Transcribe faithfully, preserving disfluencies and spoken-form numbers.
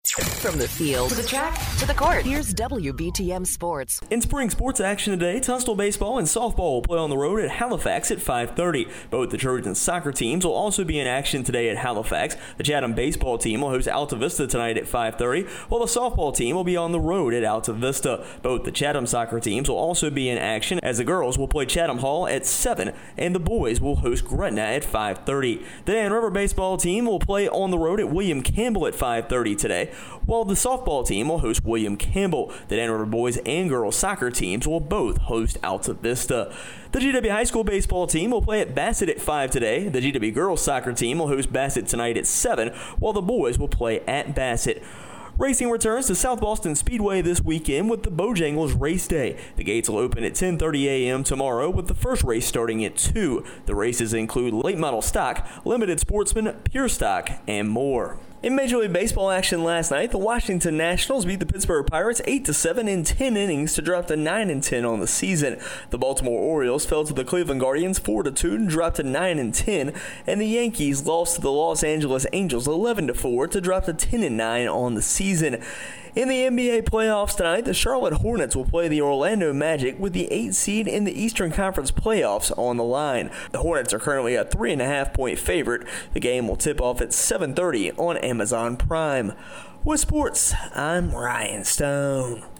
From the field to the track to the court, here's W B T M Sports. In spring sports action today, Tunstall baseball and softball will play on the road at Halifax at five thirty. Both the Trojans soccer teams will also be in action today at Halifax. The Chatham baseball team will host Alta Vista tonight at five thirty, while the softball team will be on the road at Alta Vista. Both the Chatham soccer teams will also be in action, as the girls will play Chatham Hall at seven and the boys will host Gretna at five thirty. The Dan River baseball team will play on the road at William Campbell at five thirty today, while the softball team will host William Campbell. The Dan River boys and girls soccer teams will both host Alta Vista. The G W High School baseball team will play at Bassett at five today. The G W girls soccer team will host Bassett tonight at seven, while the boys will play at Bassett. Racing returns to South Boston Speedway this weekend with the Bojangles Race Day. The gates will open at ten thirty a.m. tomorrow, with the first race starting at two. The races include late model stock, limited sportsman, pure stock, and more. In Major League Baseball action last night, the Washington Nationals beat the Pittsburgh Pirates eight to seven in ten innings to drop to nine and ten on the season. The Baltimore Orioles fell to the Cleveland Guardians four to two and dropped to nine and ten, and the Yankees lost to the Los Angeles Angels eleven to four to drop to ten and nine on the season. In the N B A playoffs tonight, the Charlotte Hornets will play the Orlando Magic with the eighth seed in the Eastern Conference playoffs on the line. The Hornets are currently a three and a half point favorite. The game will tip off at seven thirty on Amazon Prime. With sports, I'm Ryan Stone.